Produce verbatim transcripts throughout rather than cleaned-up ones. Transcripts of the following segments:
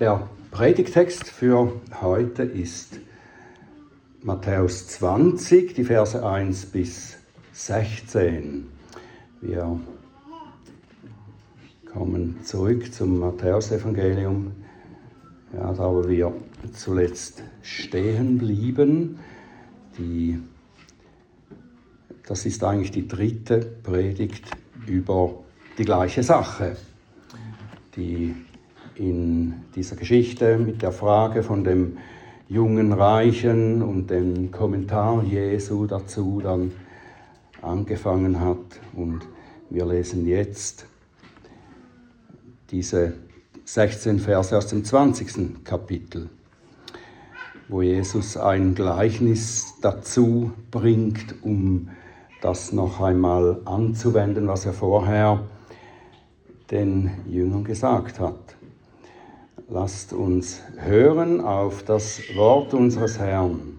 Der Predigtext für heute ist Matthäus zwanzig, die Verse eins bis sechzehn. Wir kommen zurück zum Matthäusevangelium, ja, da wo wir zuletzt stehen blieben. Die, das ist eigentlich die dritte Predigt über die gleiche Sache, die in dieser Geschichte mit der Frage von dem jungen Reichen und dem Kommentar Jesu dazu dann angefangen hat. Und wir lesen jetzt diese sechzehn Verse aus dem zwanzigsten Kapitel, wo Jesus ein Gleichnis dazu bringt, um das noch einmal anzuwenden, was er vorher den Jüngern gesagt hat. Lasst uns hören auf das Wort unseres Herrn.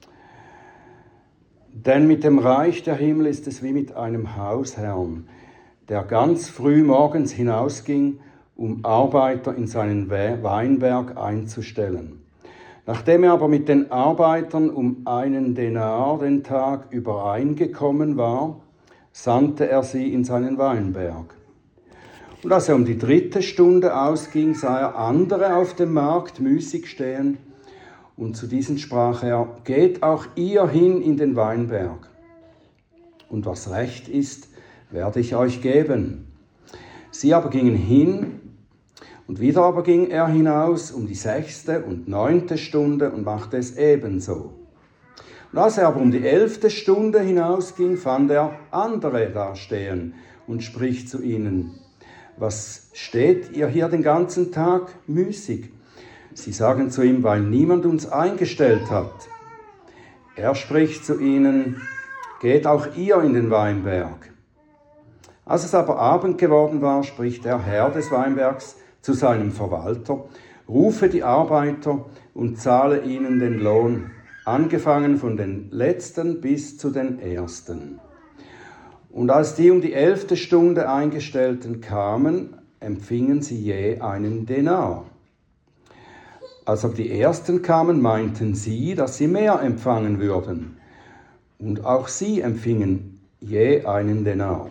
Denn mit dem Reich der Himmel ist es wie mit einem Hausherrn, der ganz früh morgens hinausging, um Arbeiter in seinen Weinberg einzustellen. Nachdem er aber mit den Arbeitern um einen Denar den Tag übereingekommen war, sandte er sie in seinen Weinberg. Und als er um die dritte Stunde ausging, sah er andere auf dem Markt müßig stehen, und zu diesen sprach er: Geht auch ihr hin in den Weinberg, und was recht ist, werde ich euch geben. Sie aber gingen hin, und wieder aber ging er hinaus um die sechste und neunte Stunde und machte es ebenso. Und als er aber um die elfte Stunde hinausging, fand er andere da stehen und spricht zu ihnen: Was steht ihr hier den ganzen Tag müßig? Sie sagen zu ihm: Weil niemand uns eingestellt hat. Er spricht zu ihnen: Geht auch ihr in den Weinberg. Als es aber Abend geworden war, spricht der Herr des Weinbergs zu seinem Verwalter: Rufe die Arbeiter und zahle ihnen den Lohn, angefangen von den Letzten bis zu den Ersten. Und als die um die elfte Stunde Eingestellten kamen, empfingen sie je einen Denar. Als aber die Ersten kamen, meinten sie, dass sie mehr empfangen würden. Und auch sie empfingen je einen Denar.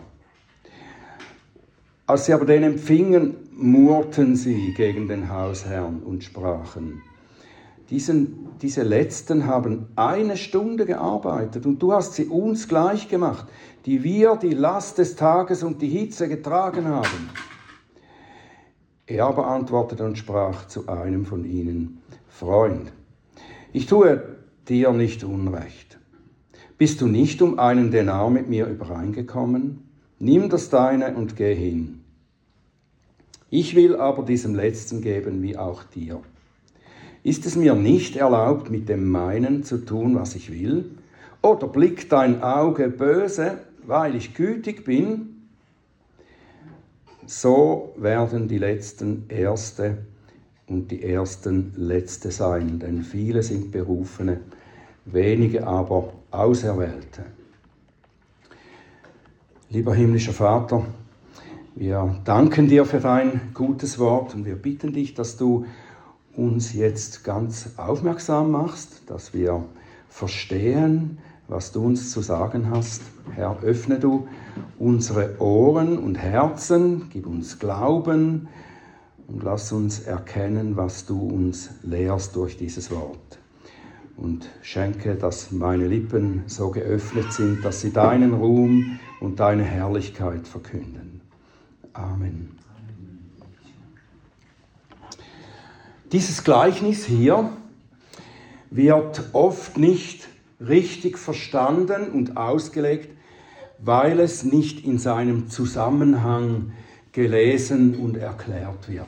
Als sie aber den empfingen, murrten sie gegen den Hausherrn und sprachen: Diesen, diese Letzten haben eine Stunde gearbeitet, und du hast sie uns gleich gemacht, die wir die Last des Tages und die Hitze getragen haben. Er aber antwortete und sprach zu einem von ihnen: Freund, ich tue dir nicht Unrecht. Bist du nicht um einen Denar mit mir übereingekommen? Nimm das deine und geh hin. Ich will aber diesem Letzten geben wie auch dir. Ist es mir nicht erlaubt, mit dem meinen zu tun, was ich will? Oder blickt dein Auge böse, weil ich gütig bin? So werden die Letzten Erste und die Ersten Letzte sein, denn viele sind Berufene, wenige aber Auserwählte. Lieber himmlischer Vater, wir danken dir für dein gutes Wort und wir bitten dich, dass du uns jetzt ganz aufmerksam machst, dass wir verstehen, was du uns zu sagen hast. Herr, öffne du unsere Ohren und Herzen, gib uns Glauben und lass uns erkennen, was du uns lehrst durch dieses Wort. Und schenke, dass meine Lippen so geöffnet sind, dass sie deinen Ruhm und deine Herrlichkeit verkünden. Amen. Dieses Gleichnis hier wird oft nicht richtig verstanden und ausgelegt, weil es nicht in seinem Zusammenhang gelesen und erklärt wird.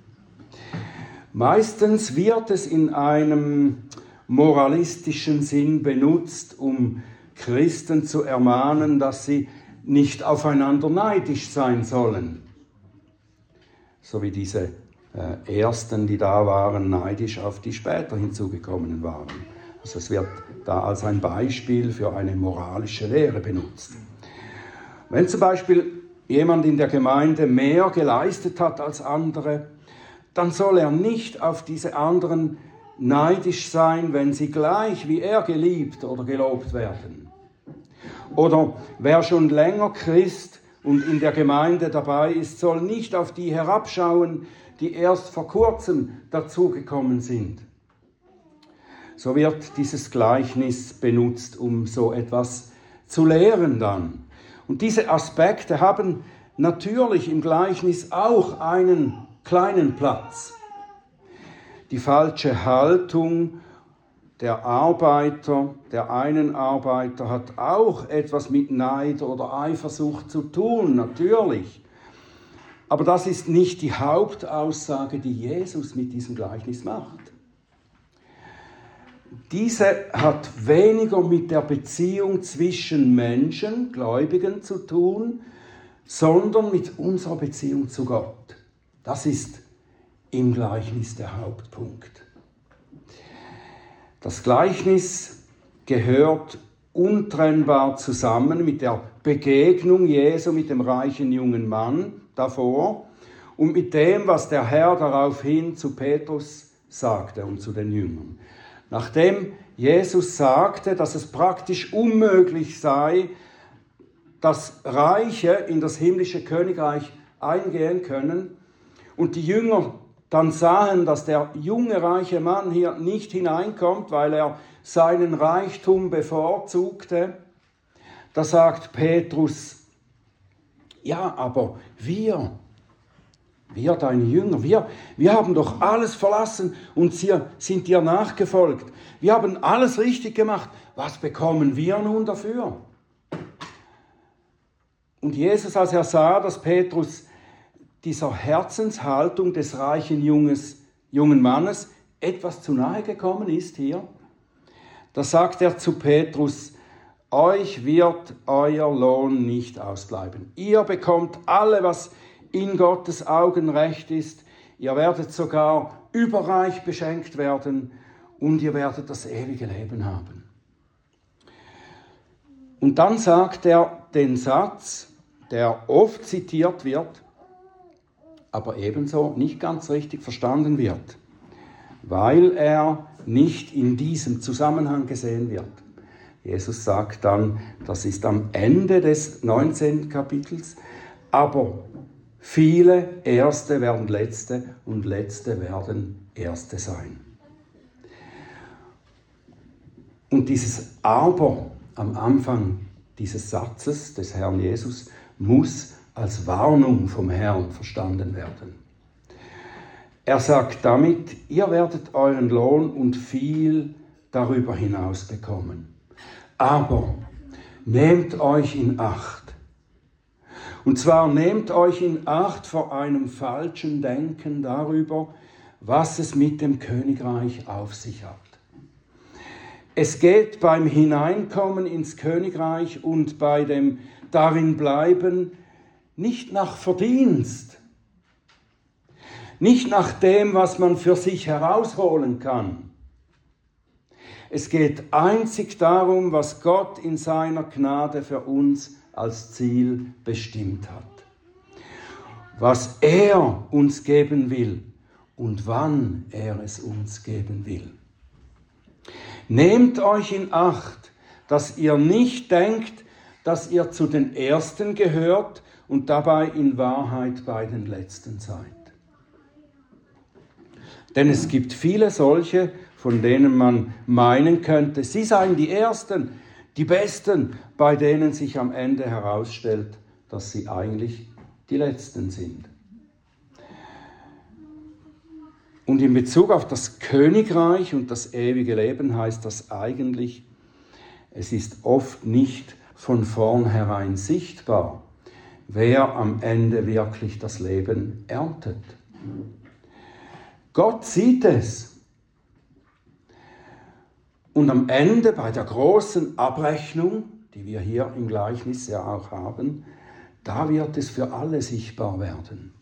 Meistens wird es in einem moralistischen Sinn benutzt, um Christen zu ermahnen, dass sie nicht aufeinander neidisch sein sollen. So wie diese äh, Ersten, die da waren, neidisch auf die später hinzugekommenen waren. Also es wird da als ein Beispiel für eine moralische Lehre benutzt. Wenn zum Beispiel jemand in der Gemeinde mehr geleistet hat als andere, dann soll er nicht auf diese anderen neidisch sein, wenn sie gleich wie er geliebt oder gelobt werden. Oder wer schon länger Christ und in der Gemeinde dabei ist, soll nicht auf die herabschauen, die erst vor kurzem dazugekommen sind. So wird dieses Gleichnis benutzt, um so etwas zu lehren dann. Und diese Aspekte haben natürlich im Gleichnis auch einen kleinen Platz. Die falsche Haltung der Arbeiter, der einen Arbeiter, hat auch etwas mit Neid oder Eifersucht zu tun, natürlich. Aber das ist nicht die Hauptaussage, die Jesus mit diesem Gleichnis macht. Diese hat weniger mit der Beziehung zwischen Menschen, Gläubigen zu tun, sondern mit unserer Beziehung zu Gott. Das ist im Gleichnis der Hauptpunkt. Das Gleichnis gehört untrennbar zusammen mit der Begegnung Jesu mit dem reichen jungen Mann davor und mit dem, was der Herr daraufhin zu Petrus sagte und zu den Jüngern. Nachdem Jesus sagte, dass es praktisch unmöglich sei, dass Reiche in das himmlische Königreich eingehen können und die Jünger dann sahen, dass der junge, reiche Mann hier nicht hineinkommt, weil er seinen Reichtum bevorzugte, da sagt Petrus, ja, aber wir, wir, deine Jünger, wir, wir haben doch alles verlassen und sie sind dir nachgefolgt. Wir haben alles richtig gemacht. Was bekommen wir nun dafür? Und Jesus, als er sah, dass Petrus dieser Herzenshaltung des reichen Junges, jungen Mannes etwas zu nahe gekommen ist hier, da sagt er zu Petrus, euch wird euer Lohn nicht ausbleiben. Ihr bekommt alle, was in Gottes Augen recht ist. Ihr werdet sogar überreich beschenkt werden und ihr werdet das ewige Leben haben. Und dann sagt er den Satz, der oft zitiert wird, aber ebenso nicht ganz richtig verstanden wird, weil er nicht in diesem Zusammenhang gesehen wird. Jesus sagt dann, das ist am Ende des neunzehnten Kapitels, aber viele Erste werden Letzte und Letzte werden Erste sein. Und dieses Aber am Anfang dieses Satzes des Herrn Jesus muss als Warnung vom Herrn verstanden werden. Er sagt damit, ihr werdet euren Lohn und viel darüber hinaus bekommen. Aber nehmt euch in Acht. Und zwar nehmt euch in Acht vor einem falschen Denken darüber, was es mit dem Königreich auf sich hat. Es geht beim Hineinkommen ins Königreich und bei dem Darinbleiben nicht nach Verdienst, nicht nach dem, was man für sich herausholen kann. Es geht einzig darum, was Gott in seiner Gnade für uns als Ziel bestimmt hat. Was er uns geben will und wann er es uns geben will. Nehmt euch in Acht, dass ihr nicht denkt, dass ihr zu den Ersten gehört und dabei in Wahrheit bei den Letzten seid. Denn es gibt viele solche, von denen man meinen könnte, sie seien die Ersten, die Besten, bei denen sich am Ende herausstellt, dass sie eigentlich die Letzten sind. Und in Bezug auf das Königreich und das ewige Leben heißt das eigentlich, es ist oft nicht von vornherein sichtbar, wer am Ende wirklich das Leben erntet. Gott sieht es. Und am Ende bei der großen Abrechnung, die wir hier im Gleichnis ja auch haben, da wird es für alle sichtbar werden.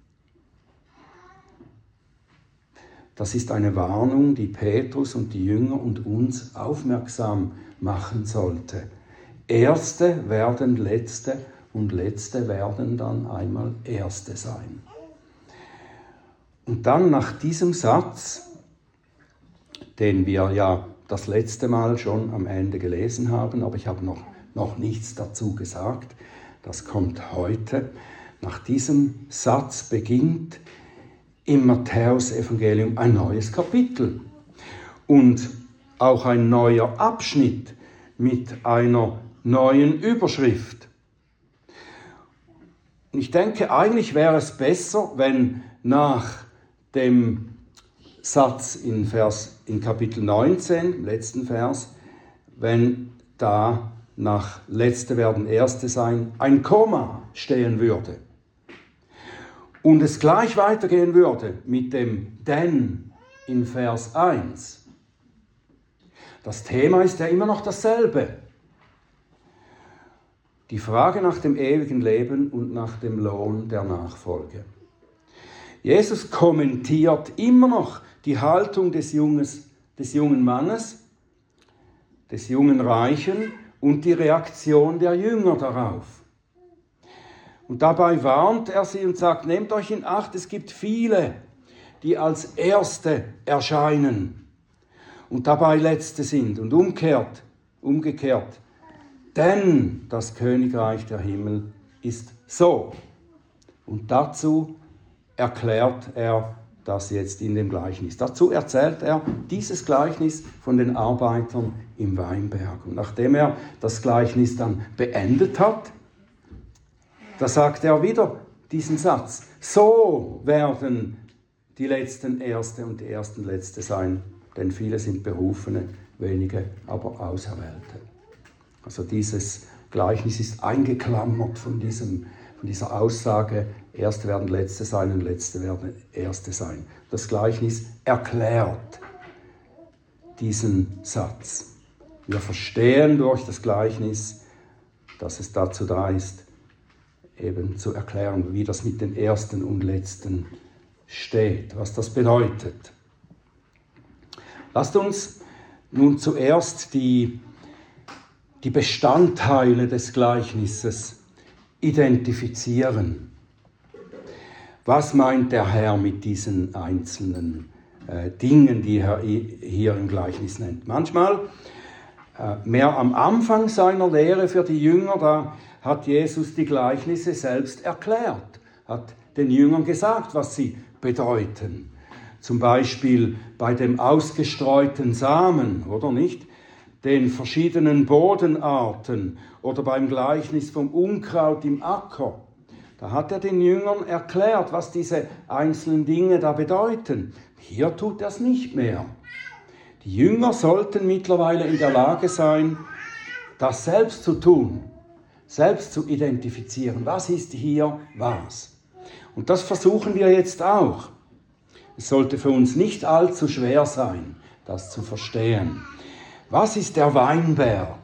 Das ist eine Warnung, die Petrus und die Jünger und uns aufmerksam machen sollte. Erste werden Letzte und Letzte werden dann einmal Erste sein. Und dann nach diesem Satz, den wir ja das letzte Mal schon am Ende gelesen haben, aber ich habe noch, noch nichts dazu gesagt, das kommt heute. Nach diesem Satz beginnt im Matthäusevangelium ein neues Kapitel und auch ein neuer Abschnitt mit einer neuen Überschrift. Ich denke, eigentlich wäre es besser, wenn nach dem Satz in, Vers, in Kapitel neunzehn, im letzten Vers, wenn da nach Letzte werden Erste sein, ein Komma stehen würde. Und es gleich weitergehen würde mit dem Denn in Vers eins. Das Thema ist ja immer noch dasselbe. Die Frage nach dem ewigen Leben und nach dem Lohn der Nachfolge. Jesus kommentiert immer noch die Haltung des, Junges, des jungen Mannes, des jungen Reichen und die Reaktion der Jünger darauf. Und dabei warnt er sie und sagt, nehmt euch in Acht, es gibt viele, die als Erste erscheinen und dabei Letzte sind und umgekehrt, umgekehrt. Denn das Königreich der Himmel ist so. Und dazu erklärt er das jetzt in dem Gleichnis. Dazu erzählt er dieses Gleichnis von den Arbeitern im Weinberg. Und nachdem er das Gleichnis dann beendet hat, da sagt er wieder diesen Satz. So werden die Letzten Erste und die Ersten Letzte sein, denn viele sind Berufene, wenige aber Auserwählte. Also dieses Gleichnis ist eingeklammert von, diesem, von dieser Aussage, Erste werden Letzte sein und Letzte werden Erste sein. Das Gleichnis erklärt diesen Satz. Wir verstehen durch das Gleichnis, dass es dazu da ist, eben zu erklären, wie das mit den Ersten und Letzten steht, was das bedeutet. Lasst uns nun zuerst die, die Bestandteile des Gleichnisses identifizieren. Was meint der Herr mit diesen einzelnen äh, Dingen, die er hier im Gleichnis nennt? Manchmal, äh, mehr am Anfang seiner Lehre für die Jünger, da hat Jesus die Gleichnisse selbst erklärt, hat den Jüngern gesagt, was sie bedeuten. Zum Beispiel bei dem ausgestreuten Samen, oder nicht? Den verschiedenen Bodenarten oder beim Gleichnis vom Unkraut im Acker. Da hat er den Jüngern erklärt, was diese einzelnen Dinge da bedeuten. Hier tut er es nicht mehr. Die Jünger sollten mittlerweile in der Lage sein, das selbst zu tun, selbst zu identifizieren. Was ist hier was? Und das versuchen wir jetzt auch. Es sollte für uns nicht allzu schwer sein, das zu verstehen. Was ist der Weinberg?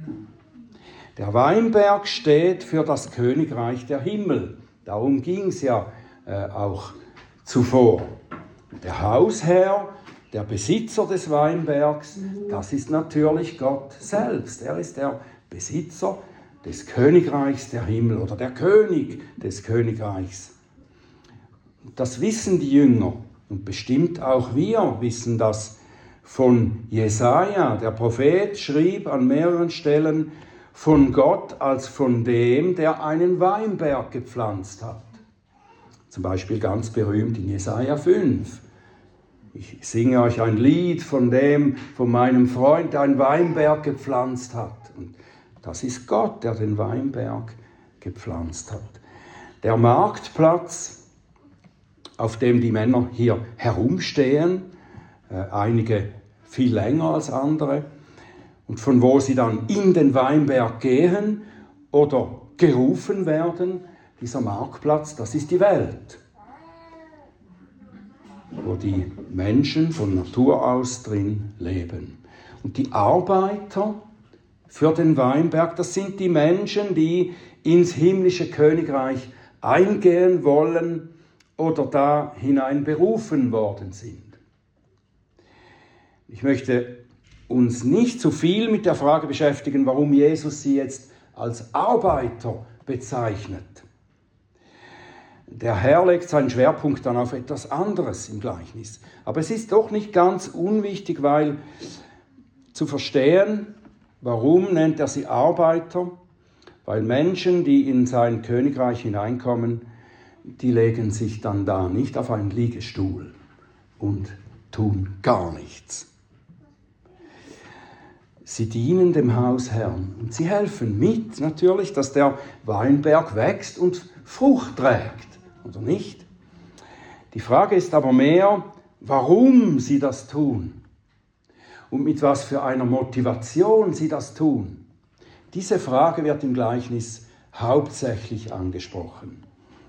Der Weinberg steht für das Königreich der Himmel. Darum ging es ja äh, auch zuvor. Der Hausherr, der Besitzer des Weinbergs, das ist natürlich Gott selbst. Er ist der Besitzer des Königreichs der Himmel oder der König des Königreichs. Das wissen die Jünger und bestimmt auch wir wissen das von Jesaja. Der Prophet schrieb an mehreren Stellen von Gott als von dem, der einen Weinberg gepflanzt hat. Zum Beispiel ganz berühmt in Jesaja fünf. Ich singe euch ein Lied von dem, von meinem Freund, der einen Weinberg gepflanzt hat. Und das ist Gott, der den Weinberg gepflanzt hat. Der Marktplatz, auf dem die Männer hier herumstehen, äh, einige viel länger als andere, und von wo sie dann in den Weinberg gehen oder gerufen werden, dieser Marktplatz, das ist die Welt, wo die Menschen von Natur aus drin leben. Und die Arbeiter für den Weinberg, das sind die Menschen, die ins himmlische Königreich eingehen wollen oder da hinein berufen worden sind. Ich möchte uns nicht zu viel mit der Frage beschäftigen, warum Jesus sie jetzt als Arbeiter bezeichnet. der Herr legt seinen Schwerpunkt dann auf etwas anderes im Gleichnis. Aber es ist doch nicht ganz unwichtig, weil zu verstehen, warum nennt er sie Arbeiter? Weil Menschen, die in sein Königreich hineinkommen, die legen sich dann da nicht auf einen Liegestuhl und tun gar nichts. Sie dienen dem Hausherrn und sie helfen mit, natürlich, dass der Weinberg wächst und Frucht trägt, oder nicht? Die Frage ist aber mehr, warum sie das tun und mit was für einer Motivation sie das tun. Diese Frage wird im Gleichnis hauptsächlich angesprochen.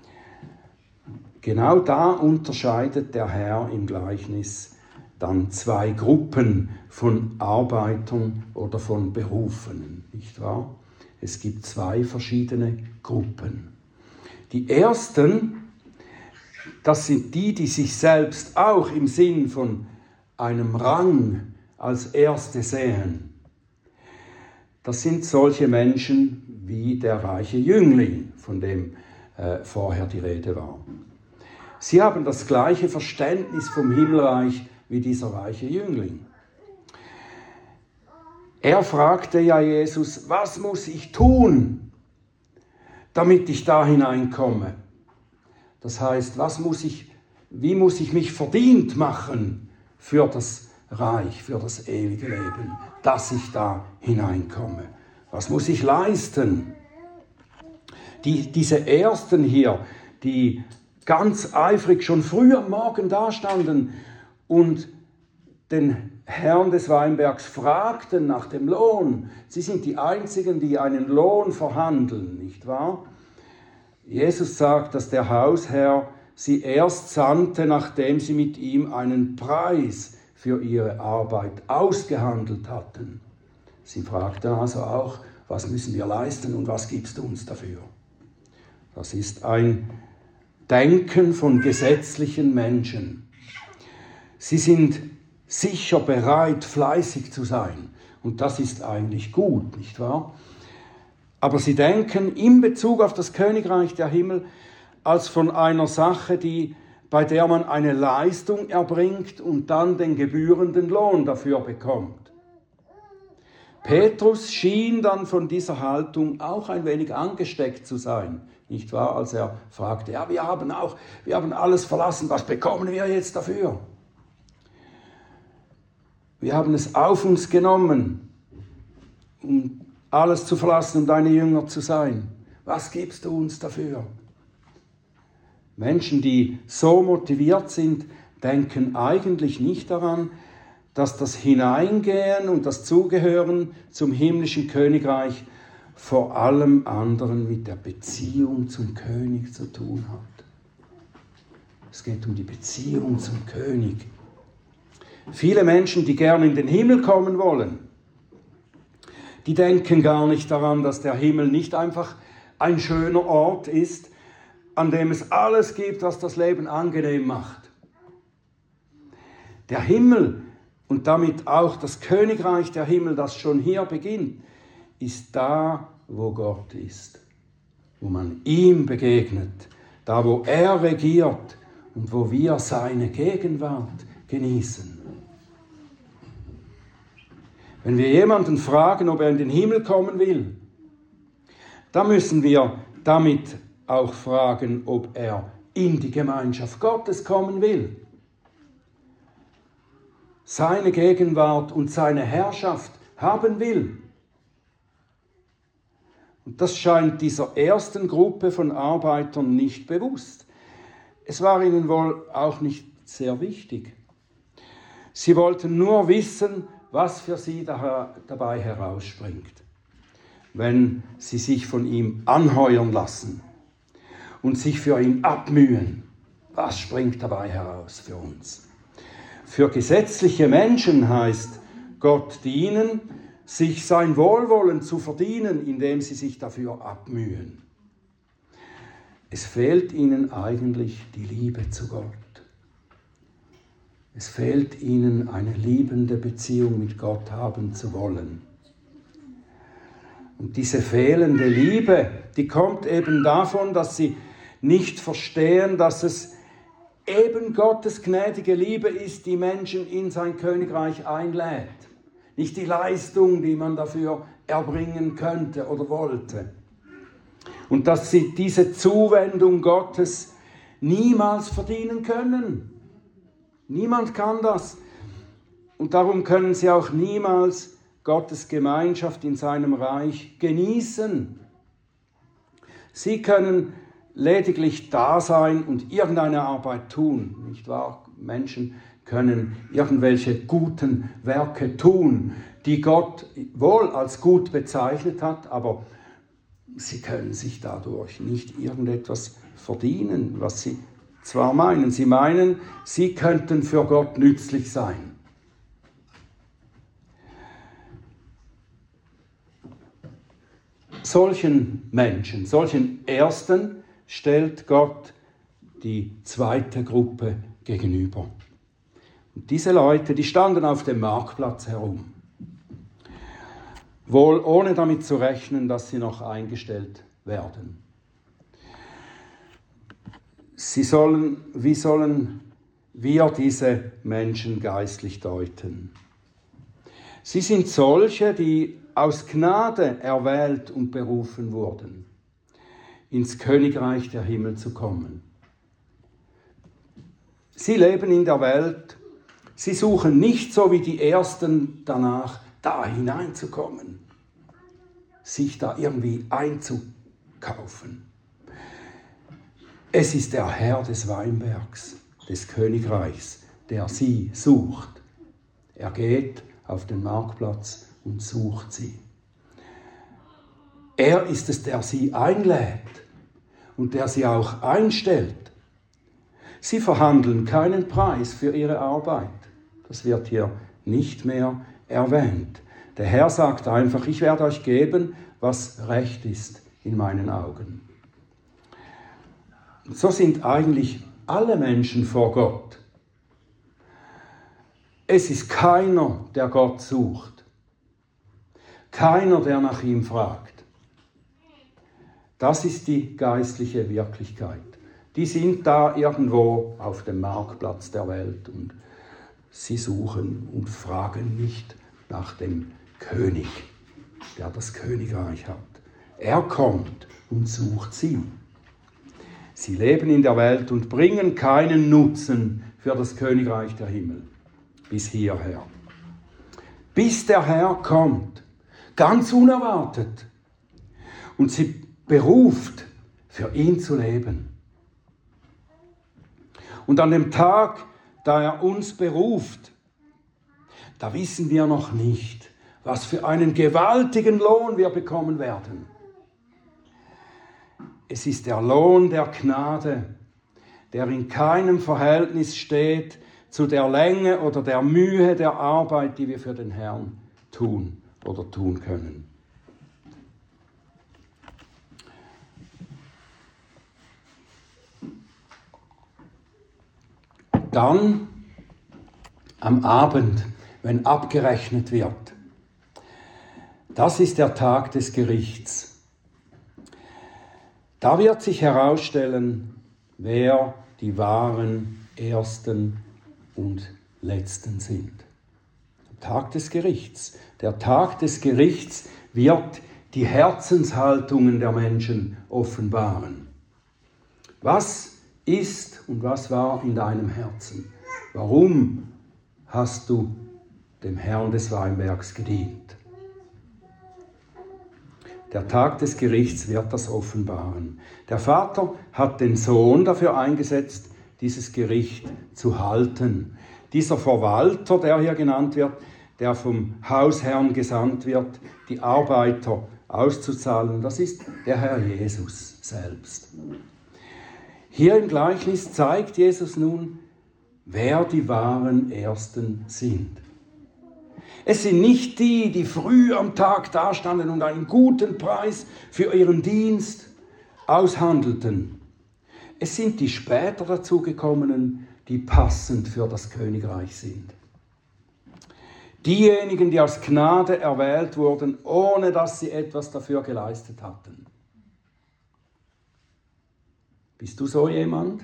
Genau da unterscheidet der Herr im Gleichnis dann zwei Gruppen von Arbeitern oder von Berufenen, nicht wahr? Es gibt zwei verschiedene Gruppen. Die ersten, das sind die, die sich selbst auch im Sinn von einem Rang als Erste sehen. Das sind solche Menschen wie der reiche Jüngling, von dem äh, vorher die Rede war. Sie haben das gleiche Verständnis vom Himmelreich wie dieser reiche Jüngling. Er fragte ja Jesus, was muss ich tun, damit ich da hineinkomme? Das heißt, was muss ich, wie muss ich mich verdient machen für das Reich, für das ewige Leben, dass ich da hineinkomme? Was muss ich leisten? Die, diese Ersten hier, die ganz eifrig schon früh am Morgen dastanden und den Herrn des Weinbergs fragten nach dem Lohn. Sie sind die Einzigen, die einen Lohn verhandeln, nicht wahr? Jesus sagt, dass der Hausherr sie erst sandte, nachdem sie mit ihm einen Preis für ihre Arbeit ausgehandelt hatten. Sie fragten also auch, was müssen wir leisten und was gibst du uns dafür? Das ist ein Denken von gesetzlichen Menschen. Sie sind sicher bereit, fleißig zu sein. Und das ist eigentlich gut, nicht wahr? Aber sie denken in Bezug auf das Königreich der Himmel als von einer Sache, die, bei der man eine Leistung erbringt und dann den gebührenden Lohn dafür bekommt. Petrus schien dann von dieser Haltung auch ein wenig angesteckt zu sein, nicht wahr? Als er fragte, ja, wir haben auch, wir haben alles verlassen, was bekommen wir jetzt dafür? Wir haben es auf uns genommen, um alles zu verlassen, um deine Jünger zu sein. Was gibst du uns dafür? Menschen, die so motiviert sind, denken eigentlich nicht daran, dass das Hineingehen und das Zugehören zum himmlischen Königreich vor allem anderen mit der Beziehung zum König zu tun hat. Es geht um die Beziehung zum König. Viele Menschen, die gerne in den Himmel kommen wollen, die denken gar nicht daran, dass der Himmel nicht einfach ein schöner Ort ist, an dem es alles gibt, was das Leben angenehm macht. Der Himmel und damit auch das Königreich der Himmel, das schon hier beginnt, ist da, wo Gott ist, wo man ihm begegnet, da, wo er regiert und wo wir seine Gegenwart genießen. Wenn wir jemanden fragen, ob er in den Himmel kommen will, dann müssen wir damit auch fragen, ob er in die Gemeinschaft Gottes kommen will. Seine Gegenwart und seine Herrschaft haben will. Und das scheint dieser ersten Gruppe von Arbeitern nicht bewusst. Es war ihnen wohl auch nicht sehr wichtig. Sie wollten nur wissen, was für sie dabei herausspringt, wenn sie sich von ihm anheuern lassen und sich für ihn abmühen. Was springt dabei heraus für uns? Für gesetzliche Menschen heißt Gott dienen, sich sein Wohlwollen zu verdienen, indem sie sich dafür abmühen. Es fehlt ihnen eigentlich die Liebe zu Gott. Es fehlt ihnen, eine liebende Beziehung mit Gott haben zu wollen. Und diese fehlende Liebe, die kommt eben davon, dass sie nicht verstehen, dass es eben Gottes gnädige Liebe ist, die Menschen in sein Königreich einlädt. Nicht die Leistung, die man dafür erbringen könnte oder wollte. Und dass sie diese Zuwendung Gottes niemals verdienen können. Niemand kann das. Und darum können sie auch niemals Gottes Gemeinschaft in seinem Reich genießen. Sie können lediglich da sein und irgendeine Arbeit tun, nicht wahr? Menschen können irgendwelche guten Werke tun, die Gott wohl als gut bezeichnet hat, aber sie können sich dadurch nicht irgendetwas verdienen, was sie zwar meinen. Sie meinen, sie könnten für Gott nützlich sein. Solchen Menschen, solchen Ersten, stellt Gott die zweite Gruppe gegenüber. Und diese Leute, die standen auf dem Marktplatz herum. Wohl ohne damit zu rechnen, dass sie noch eingestellt werden. Sie sollen, wie sollen wir diese Menschen geistlich deuten? Sie sind solche, die aus Gnade erwählt und berufen wurden, ins Königreich der Himmel zu kommen. Sie leben in der Welt, sie suchen nicht so wie die Ersten danach, da hineinzukommen, sich da irgendwie einzukaufen. Es ist der Herr des Weinbergs, des Königreichs, der sie sucht. Er geht auf den Marktplatz und sucht sie. Er ist es, der sie einlädt und der sie auch einstellt. Sie verhandeln keinen Preis für ihre Arbeit. Das wird hier nicht mehr erwähnt. Der Herr sagt einfach, ich werde euch geben, was recht ist in meinen Augen. So sind eigentlich alle Menschen vor Gott. Es ist keiner, der Gott sucht. Keiner, der nach ihm fragt. Das ist die geistliche Wirklichkeit. Die sind da irgendwo auf dem Marktplatz der Welt und sie suchen und fragen nicht nach dem König, der das Königreich hat. Er kommt und sucht sie. Sie leben in der Welt und bringen keinen Nutzen für das Königreich der Himmel bis hierher. Bis der Herr kommt, ganz unerwartet, und sie beruft, für ihn zu leben. Und an dem Tag, da er uns beruft, da wissen wir noch nicht, was für einen gewaltigen Lohn wir bekommen werden. Es ist der Lohn der Gnade, der in keinem Verhältnis steht zu der Länge oder der Mühe der Arbeit, die wir für den Herrn tun oder tun können. Dann am Abend, wenn abgerechnet wird, das ist der Tag des Gerichts. Da wird sich herausstellen, wer die wahren Ersten und Letzten sind. Der Tag des Gerichts. Der Tag des Gerichts wird die Herzenshaltungen der Menschen offenbaren. Was ist und was war in deinem Herzen? Warum hast du dem Herrn des Weinbergs gedient? Der Tag des Gerichts wird das offenbaren. Der Vater hat den Sohn dafür eingesetzt, dieses Gericht zu halten. Dieser Verwalter, der hier genannt wird, der vom Hausherrn gesandt wird, die Arbeiter auszuzahlen, das ist der Herr Jesus selbst. Hier im Gleichnis zeigt Jesus nun, wer die wahren Ersten sind. Es sind nicht die, die früh am Tag dastanden und einen guten Preis für ihren Dienst aushandelten. Es sind die später dazugekommenen, die passend für das Königreich sind. Diejenigen, die aus Gnade erwählt wurden, ohne dass sie etwas dafür geleistet hatten. Bist du so jemand?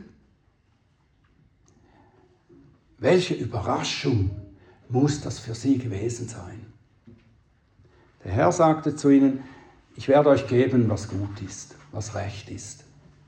Welche Überraschung muss das für sie gewesen sein? Der Herr sagte zu ihnen, ich werde euch geben, was gut ist, was recht ist.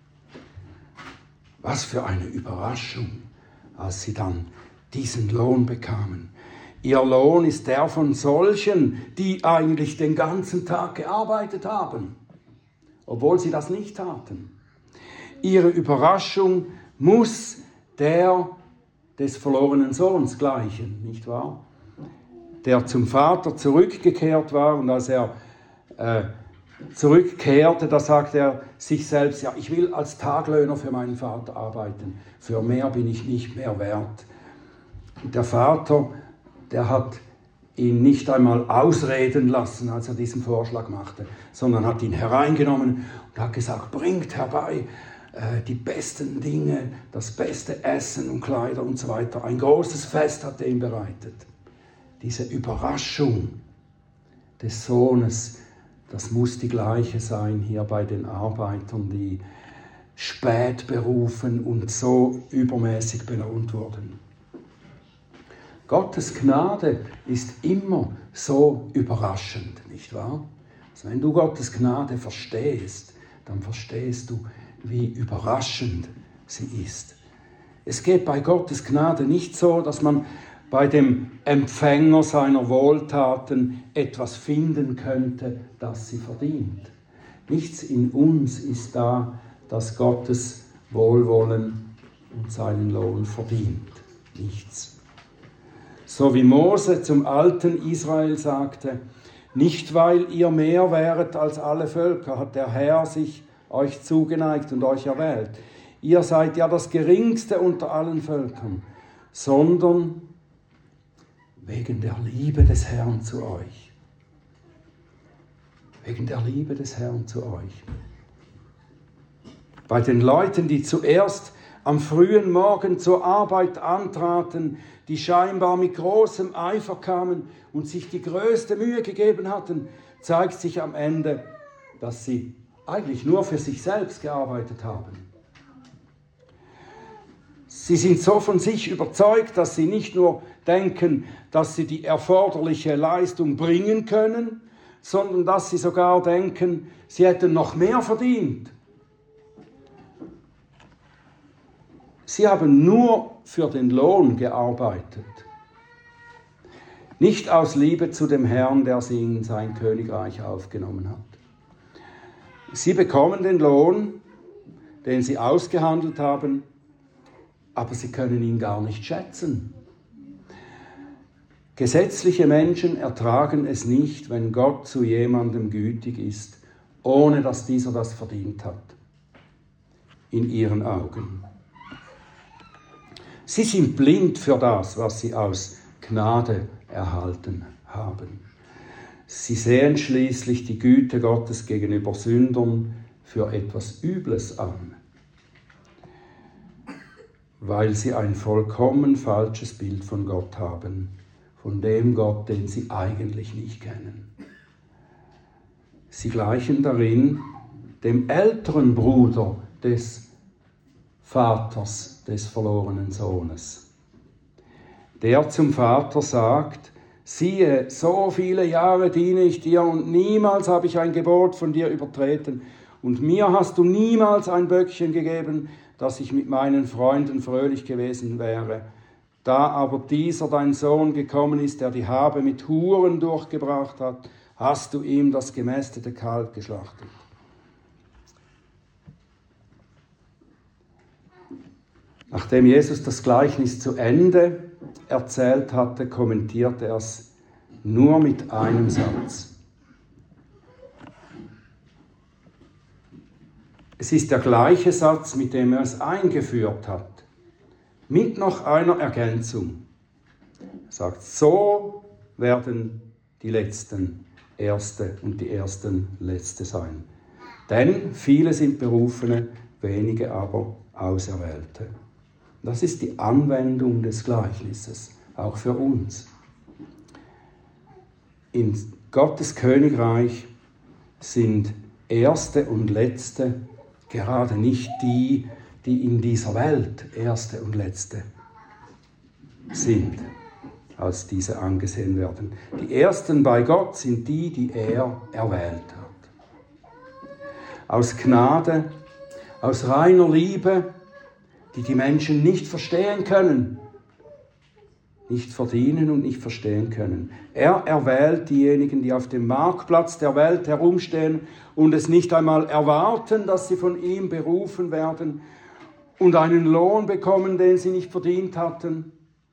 Was für eine Überraschung, als sie dann diesen Lohn bekamen. Ihr Lohn ist der von solchen, die eigentlich den ganzen Tag gearbeitet haben, obwohl sie das nicht taten. Ihre Überraschung muss der des verlorenen Sohns gleichen, nicht wahr? Der zum Vater zurückgekehrt war und als er äh, zurückkehrte, da sagte er sich selbst, ja, ich will als Taglöhner für meinen Vater arbeiten, für mehr bin ich nicht mehr wert. Und der Vater, der hat ihn nicht einmal ausreden lassen, als er diesen Vorschlag machte, sondern hat ihn hereingenommen und hat gesagt, bringt herbei äh, die besten Dinge, das beste Essen und Kleider und so weiter. Ein großes Fest hat er ihm bereitet. Diese Überraschung des Sohnes, das muss die gleiche sein hier bei den Arbeitern, die spät berufen und so übermäßig belohnt wurden. Gottes Gnade ist immer so überraschend, nicht wahr? Also wenn du Gottes Gnade verstehst, dann verstehst du, wie überraschend sie ist. Es geht bei Gottes Gnade nicht so, dass man bei dem Empfänger seiner Wohltaten etwas finden könnte, das sie verdient. Nichts in uns ist da, das Gottes Wohlwollen und seinen Lohn verdient. Nichts. So wie Mose zum alten Israel sagte, nicht weil ihr mehr wäret als alle Völker, hat der Herr sich euch zugeneigt und euch erwählt. Ihr seid ja das Geringste unter allen Völkern, sondern wegen der Liebe des Herrn zu euch. Wegen der Liebe des Herrn zu euch. Bei den Leuten, die zuerst am frühen Morgen zur Arbeit antraten, die scheinbar mit großem Eifer kamen und sich die größte Mühe gegeben hatten, zeigt sich am Ende, dass sie eigentlich nur für sich selbst gearbeitet haben. Sie sind so von sich überzeugt, dass sie nicht nur denken, dass sie die erforderliche Leistung bringen können, sondern dass sie sogar denken, sie hätten noch mehr verdient. Sie haben nur für den Lohn gearbeitet. Nicht aus Liebe zu dem Herrn, der sie in sein Königreich aufgenommen hat. Sie bekommen den Lohn, den sie ausgehandelt haben, aber sie können ihn gar nicht schätzen. Gesetzliche Menschen ertragen es nicht, wenn Gott zu jemandem gütig ist, ohne dass dieser das verdient hat. In ihren Augen. Sie sind blind für das, was sie aus Gnade erhalten haben. Sie sehen schließlich die Güte Gottes gegenüber Sündern für etwas Übles an, weil sie ein vollkommen falsches Bild von Gott haben, von dem Gott, den sie eigentlich nicht kennen. Sie gleichen darin dem älteren Bruder des Vaters des verlorenen Sohnes, der zum Vater sagt, siehe, so viele Jahre diene ich dir und niemals habe ich ein Gebot von dir übertreten und mir hast du niemals ein Böckchen gegeben, dass ich mit meinen Freunden fröhlich gewesen wäre. Da aber dieser dein Sohn gekommen ist, der die Habe mit Huren durchgebracht hat, hast du ihm das gemästete Kalb geschlachtet. Nachdem Jesus das Gleichnis zu Ende erzählt hatte, kommentierte er es nur mit einem Satz. Es ist der gleiche Satz, mit dem er es eingeführt hat, mit noch einer Ergänzung. Er sagt, so werden die Letzten Erste und die Ersten Letzte sein. Denn viele sind Berufene, wenige aber Auserwählte. Das ist die Anwendung des Gleichnisses, auch für uns. In Gottes Königreich sind Erste und Letzte gerade nicht die, die in dieser Welt Erste und Letzte sind, als diese angesehen werden. Die Ersten bei Gott sind die, die er erwählt hat. Aus Gnade, aus reiner Liebe, die die Menschen nicht verstehen können, nicht verdienen und nicht verstehen können. Er erwählt diejenigen, die auf dem Marktplatz der Welt herumstehen und es nicht einmal erwarten, dass sie von ihm berufen werden und einen Lohn bekommen, den sie nicht verdient hatten.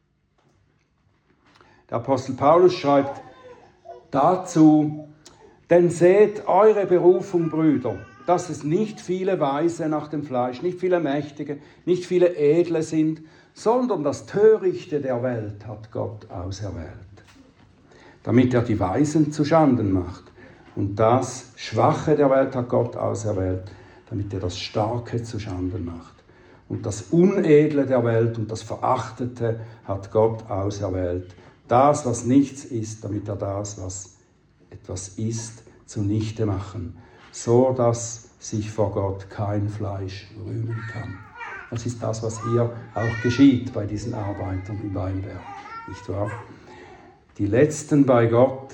Der Apostel Paulus schreibt dazu: Denn seht eure Berufung, Brüder, dass es nicht viele Weise nach dem Fleisch, nicht viele Mächtige, nicht viele Edle sind, sondern das Törichte der Welt hat Gott auserwählt, damit er die Weisen zuschanden macht. Und das Schwache der Welt hat Gott auserwählt, damit er das Starke zuschanden macht. Und das Unedle der Welt und das Verachtete hat Gott auserwählt. Das, was nichts ist, damit er das, was etwas ist, zunichte machen, so dass sich vor Gott kein Fleisch rühmen kann. Das ist das, was hier auch geschieht bei diesen Arbeitern im Weinberg, nicht wahr? Die Letzten bei Gott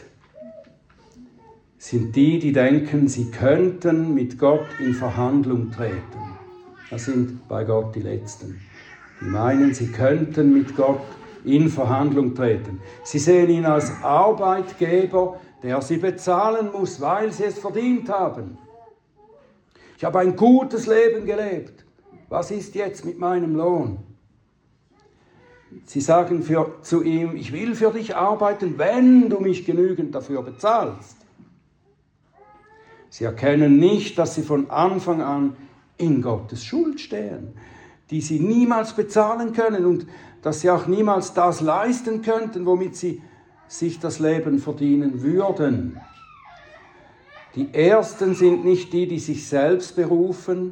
sind die, die denken, sie könnten mit Gott in Verhandlung treten. Das sind bei Gott die Letzten. Die meinen, sie könnten mit Gott in Verhandlung treten. Sie sehen ihn als Arbeitgeber, der sie bezahlen muss, weil sie es verdient haben. Ich habe ein gutes Leben gelebt. Was ist jetzt mit meinem Lohn? Sie sagen für, zu ihm, ich will für dich arbeiten, wenn du mich genügend dafür bezahlst. Sie erkennen nicht, dass sie von Anfang an in Gottes Schuld stehen, die sie niemals bezahlen können und dass sie auch niemals das leisten könnten, womit sie sich das Leben verdienen würden. Die Ersten sind nicht die, die sich selbst berufen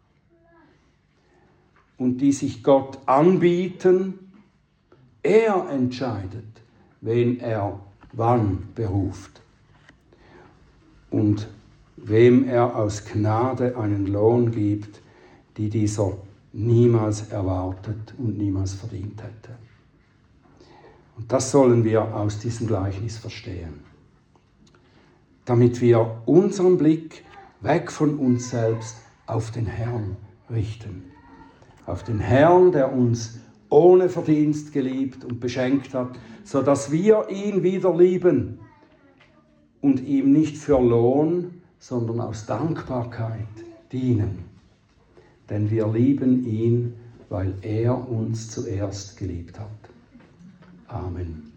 und die sich Gott anbieten. Er entscheidet, wen er wann beruft und wem er aus Gnade einen Lohn gibt, die dieser niemals erwartet und niemals verdient hätte. Und das sollen wir aus diesem Gleichnis verstehen, damit wir unseren Blick weg von uns selbst auf den Herrn richten. Auf den Herrn, der uns ohne Verdienst geliebt und beschenkt hat, sodass wir ihn wieder lieben und ihm nicht für Lohn, sondern aus Dankbarkeit dienen. Denn wir lieben ihn, weil er uns zuerst geliebt hat. Amen.